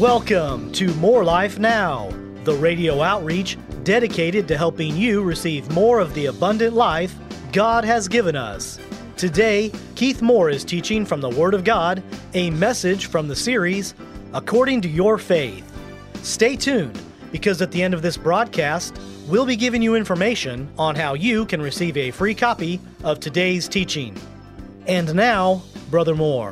Welcome to More Life Now, the radio outreach dedicated to helping you receive more of the abundant life God has given us. Today, Keith Moore is teaching from the Word of God, a message from the series, According to Your Faith. Stay tuned, because at the end of this broadcast, we'll be giving you information on how you can receive a free copy of today's teaching. And now, Brother Moore.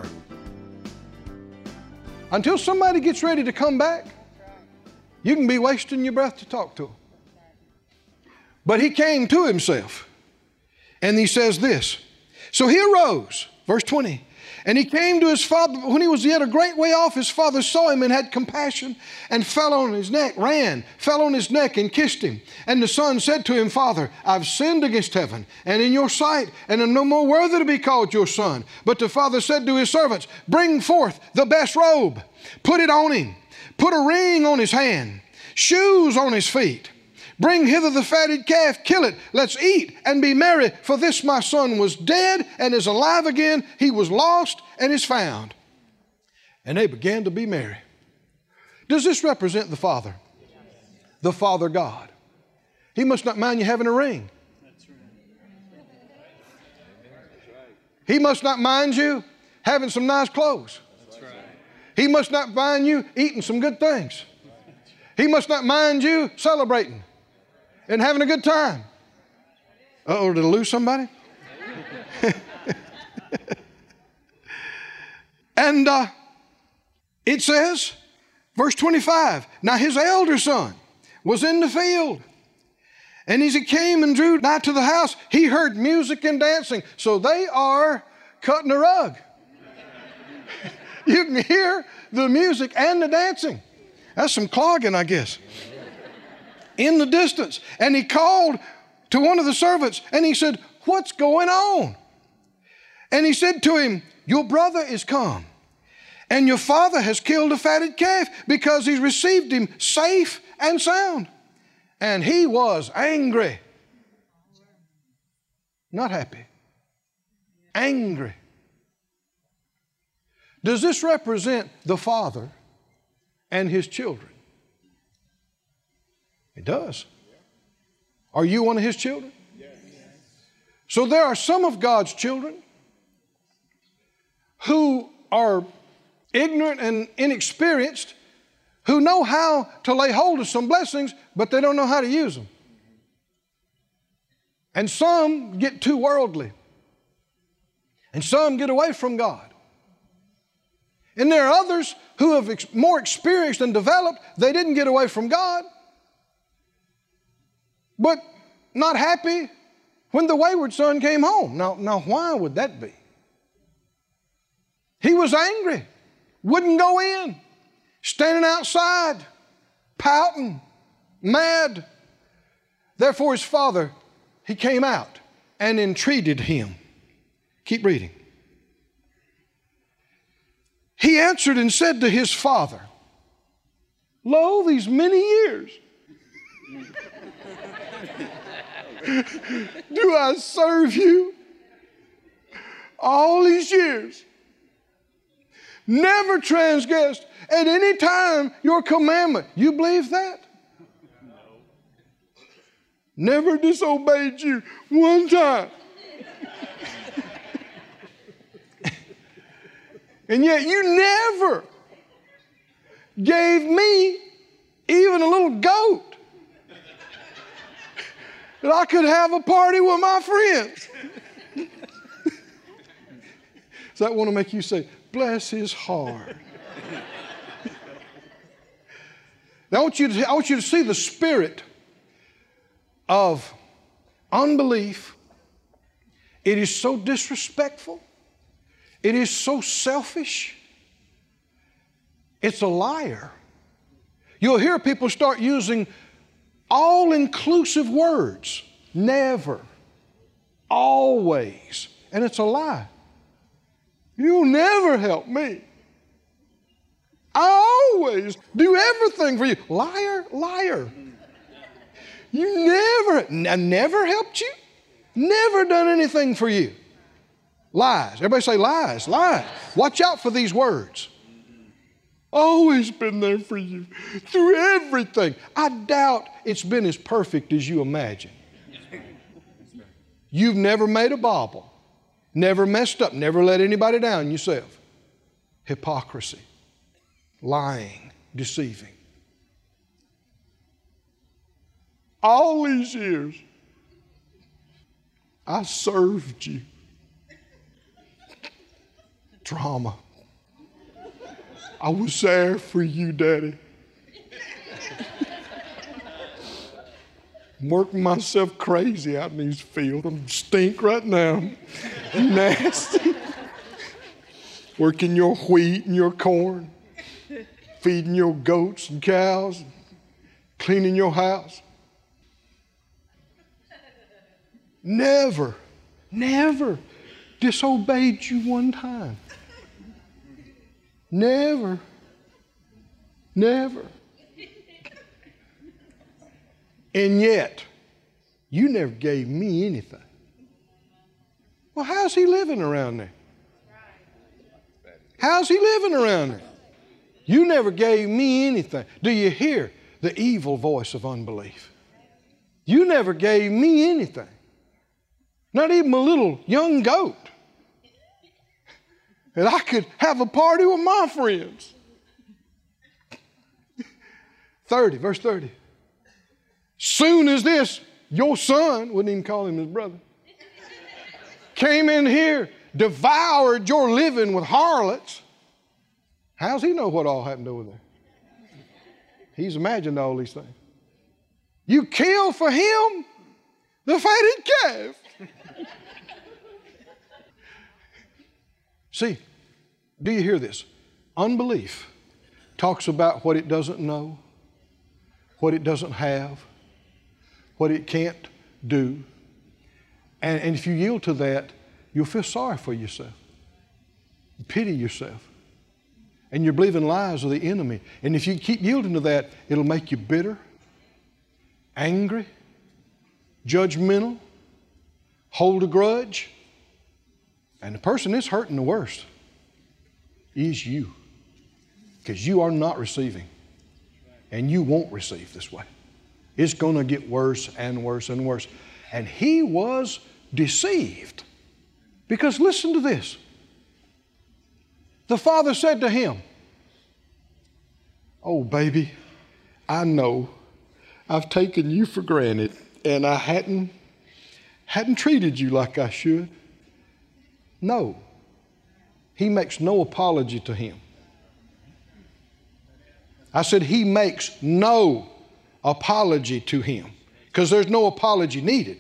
Until somebody gets ready to come back, you can be wasting your breath to talk to him. But he came to himself, and he says this. So he arose, verse 20, and he came to his father. When he was yet a great way off, his father saw him and had compassion and fell on his neck, fell on his neck and kissed him. And the son said to him, Father, I've sinned against heaven and in your sight, and am no more worthy to be called your son. But the father said to his servants, bring forth the best robe, put it on him, put a ring on his hand, shoes on his feet. Bring hither the fatted calf, kill it, let's eat and be merry. For this my son was dead and is alive again. He was lost and is found. And they began to be merry. Does this represent the Father? The Father God. He must not mind you having a ring. He must not mind you having some nice clothes. He must not mind you eating some good things. He must not mind you celebrating and having a good time. Uh-oh, did I lose somebody? And it says, verse 25, now his elder son was in the field. And as he came and drew nigh to the house, he heard music and dancing. So they are cutting a rug. You can hear the music and the dancing. That's some clogging, I guess. In the distance. And he called to one of the servants and he said, what's going on? And he said to him, your brother is come and your father has killed a fatted calf because he's received him safe and sound. And he was angry. Not happy. Angry. Does this represent the Father and his children? It does. Are you one of his children? Yes. So there are some of God's children who are ignorant and inexperienced, who know how to lay hold of some blessings, but they don't know how to use them. And some get too worldly. And some get away from God. And there are others who have more experienced and developed. They didn't get away from God, but not happy when the wayward son came home. Now why would that be? He was angry, wouldn't go in, standing outside, pouting, mad. Therefore his father, he came out and entreated him. Keep reading. He answered and said to his father, lo, these many years do I serve you? All these years. Never transgressed at any time your commandment. You believe that? No. Never disobeyed you one time. And yet you never gave me even a little goat that I could have a party with my friends. Does that want to make you say, bless his heart? Now I want you to see the spirit of unbelief. It is so disrespectful. It is so selfish. It's a liar. You'll hear people start using all-inclusive words. Never. Always. And it's a lie. You'll never help me. I always do everything for you. Liar, liar. I never helped you. Never done anything for you. Lies. Everybody say lies, lies. Watch out for these words. Always been there for you through everything. I doubt it's been as perfect as you imagine. You've never made a bobble, never messed up, never let anybody down yourself. Hypocrisy, lying, deceiving. All these years, I served you. Trauma. I was there for you, Daddy. I'm working myself crazy out in these fields. I'm stink right now. I'm nasty. Working your wheat and your corn, feeding your goats and cows, cleaning your house. Never disobeyed you one time. Never. And yet, you never gave me anything. Well, how's he living around there? How's he living around there? You never gave me anything. Do you hear the evil voice of unbelief? You never gave me anything. Not even a little young goat. And I could have a party with my friends. 30, verse 30. Soon as this, your son, wouldn't even call him his brother, came in here, devoured your living with harlots. How's he know what all happened over there? He's imagined all these things. You killed for him the fatted calf. See, do you hear this? Unbelief talks about what it doesn't know, what it doesn't have, what it can't do. And if you yield to that, you'll feel sorry for yourself, pity yourself. And you're believing lies of the enemy. And if you keep yielding to that, it'll make you bitter, angry, judgmental, hold a grudge. And the person that's hurting the worst is you. Because you are not receiving. And you won't receive this way. It's going to get worse and worse and worse. And he was deceived. Because listen to this. The father said to him, oh, baby, I know I've taken you for granted and I hadn't treated you like I should. No. He makes no apology to him. I said he makes no apology to him because there's no apology needed.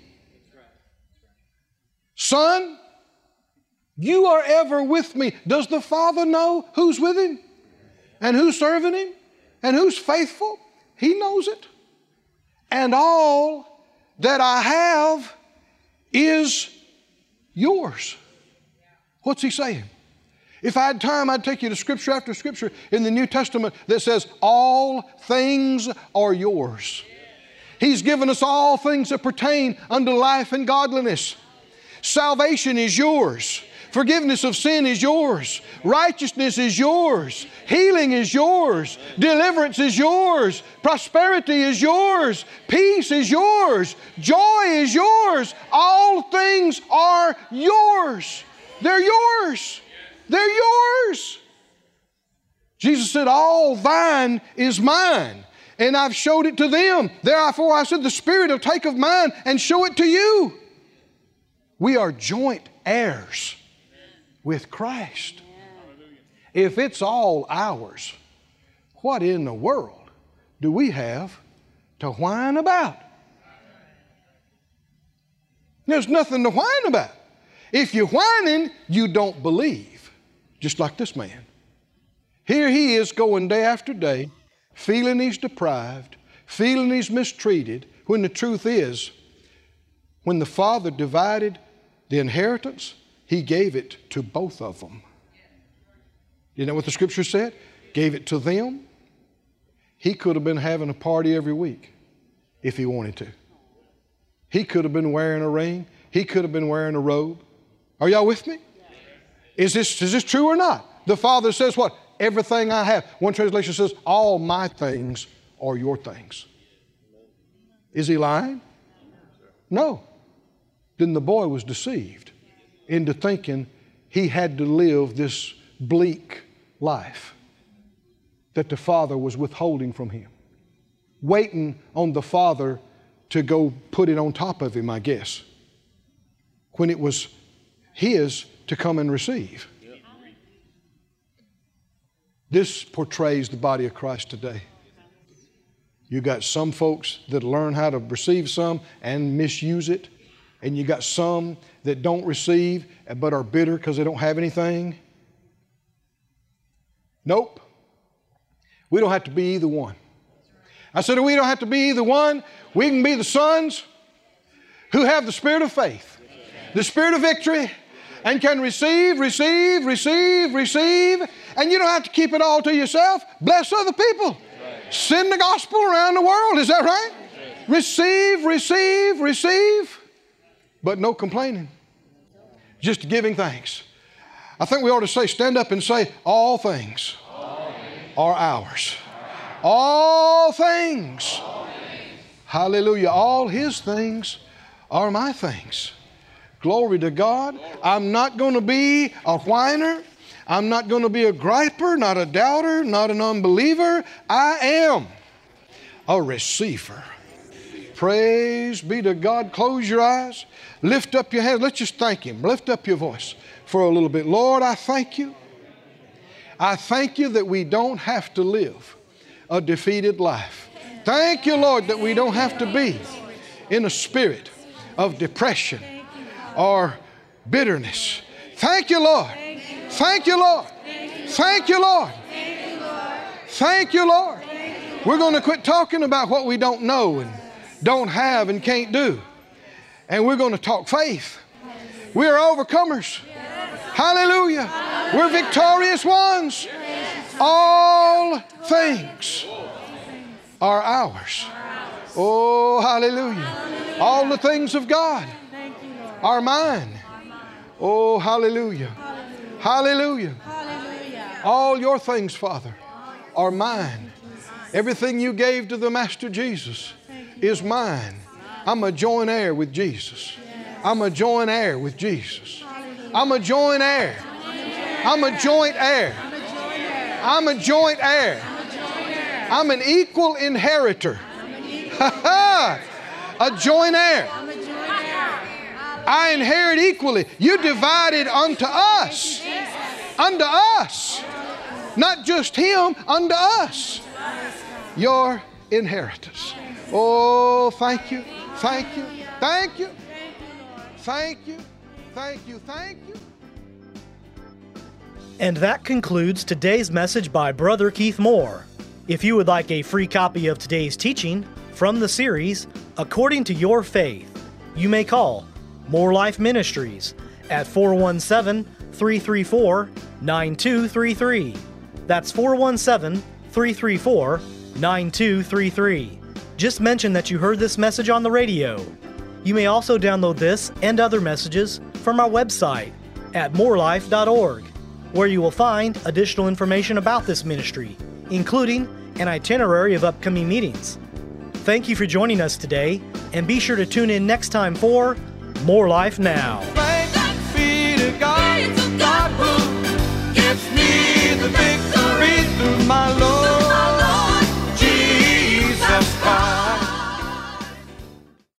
Son, you are ever with me. Does the Father know who's with him and who's serving him and who's faithful? He knows it. And all that I have is yours. What's he saying? If I had time, I'd take you to scripture after scripture in the New Testament that says all things are yours. He's given us all things that pertain unto life and godliness. Salvation is yours. Forgiveness of sin is yours. Righteousness is yours. Healing is yours. Deliverance is yours. Prosperity is yours. Peace is yours. Joy is yours. All things are yours. They're yours. They're yours. Jesus said, all thine is mine, and I've showed it to them. Therefore I said, the Spirit will take of mine and show it to you. We are joint heirs with Christ. If it's all ours, what in the world do we have to whine about? There's nothing to whine about. If you're whining, you don't believe, just like this man. Here he is going day after day, feeling he's deprived, feeling he's mistreated, when the truth is, when the Father divided the inheritance, He gave it to both of them. You know what the Scripture said? Gave it to them. He could have been having a party every week if he wanted to. He could have been wearing a ring. He could have been wearing a robe. Are y'all with me? Is this true or not? The Father says what? everything I have. One translation says, all my things are your things. Is he lying? No. Then the boy was deceived into thinking he had to live this bleak life that the father was withholding from him, waiting on the father to go put it on top of him, I guess, when it was his to come and receive. This portrays the body of Christ today. You got some folks that learn how to receive some and misuse it, and you got some that don't receive but are bitter because they don't have anything. Nope. We don't have to be either one. I said we don't have to be either one. We can be the sons who have the spirit of faith, the spirit of victory, and can receive, and you don't have to keep it all to yourself. Bless other people. Send the gospel around the world. Is that right? Receive, but no complaining. Just giving thanks. I think we ought to say, stand up and say, all things are ours. All things. Hallelujah. All His things are my things. Glory to God. I'm not going to be a whiner. I'm not going to be a griper, not a doubter, not an unbeliever. I am a receiver. Praise be to God. Close your eyes. Lift up your hands. Let's just thank Him. Lift up your voice for a little bit. Lord, I thank You. I thank You that we don't have to live a defeated life. Thank You, Lord, that we don't have to be in a spirit of depression or bitterness. Thank You, Lord. Thank You, Lord. Thank You, Lord. Thank You, Lord. We're going to quit talking about what we don't know and don't have and can't do. And we're going to talk faith. We are overcomers. Hallelujah. We're victorious ones. All things are ours. Oh, hallelujah. All the things of God are mine. Oh, hallelujah. Hallelujah. All Your things, Father, are mine. Everything You gave to the Master Jesus is mine. I'm a joint heir with Jesus. I'm a joint heir with Jesus. I'm a joint heir. I'm a joint heir. I'm a joint heir. I'm an equal inheritor. A joint heir. I inherit equally. You divided unto us. Unto us. Not just Him, unto us. Your inheritance. Oh, thank You. Thank You. Thank You. Thank You. Thank You. Thank You. And that concludes today's message by Brother Keith Moore. If you would like a free copy of today's teaching from the series, According to Your Faith, you may call More Life Ministries at 417-334-9233. That's 417-334-9233. Just mention that you heard this message on the radio. You may also download this and other messages from our website at morelife.org, where you will find additional information about this ministry, including an itinerary of upcoming meetings. Thank you for joining us today, and be sure to tune in next time for More Life Now. Thanks be to God, God who gives me